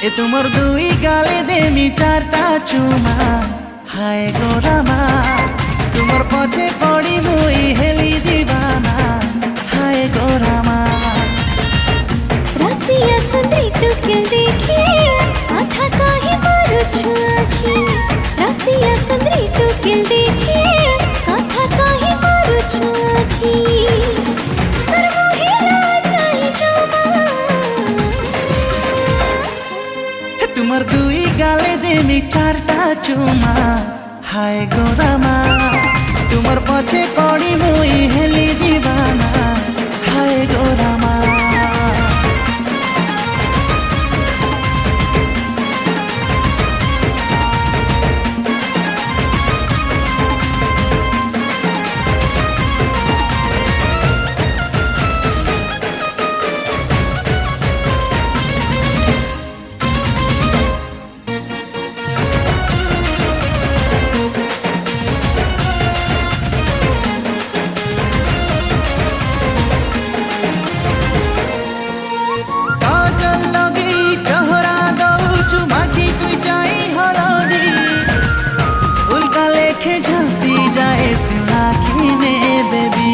ए तुमर दुई गाले देमी चारटा चुमा हाय गोरामा तुमर पछे पड़ी मुई हेली दीवाना हाय गोरामा रसिया सुंदरी टुकेल देखी आधा काहे मारू छुआखी रसिया सुंदरी टुकेल देखी आधा काहे मारू छुआखी पर मोहे लाज आई जमा तुमर दुई गाले देमी चारटा चुमा हाय गोरामा तुमर पछे पड़ी मुई हेली दीवाना हाय गोरामा झलसी जाए सुहाखी में बेबी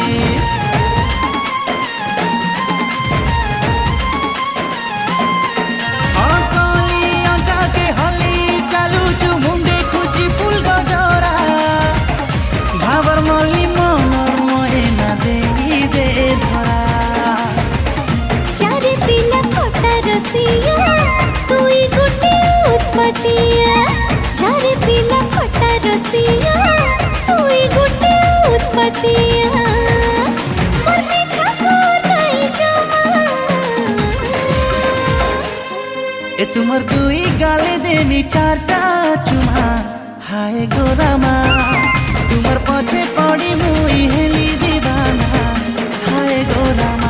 कली अंटा के हली चालू चु मुंडे खुची फुल गजरा भावर मली मनर महीना दे दे धरा चारे पिला फटा रसिया तुई गुटे उत्पतिया चारे पिला फटा रसिया तुई गुटे उत्पतिया पर पीछा कर नहीं जमा ए तुमर दुई गाले देमी चारटा चुमा हाय गोरामा तुमर पछे पड़ी मुई हेली दीवाना हाय गोरामा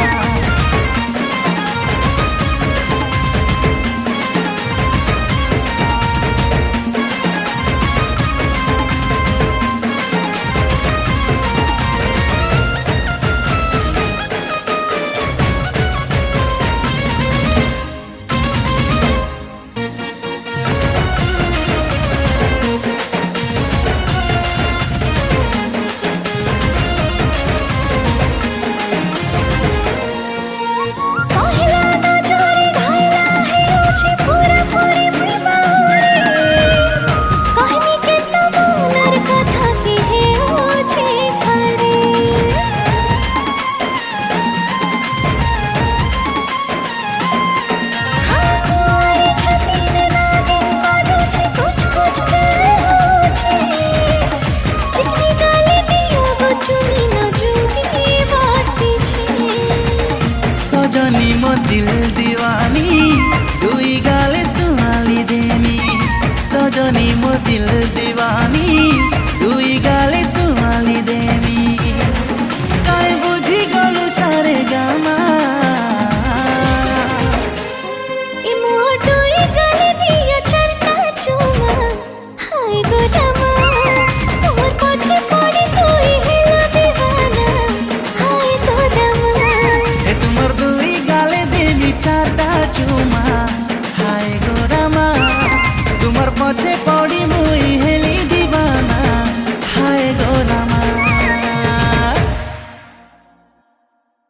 सजनी मो दिल दीवानी दुई गाले सुनाली देमी सजनी मो दिल दीवानी दुई गाले सुनाली देमी काय बुझी गलु सारे गामा ए मोर दुई गाले दिया चारटा चुमा हाय गोरामा तुमर पछे पड़ी तुई हेला दीवाना हाय गोरामा ए तुमर दुई गाले देमी चारटा चुमा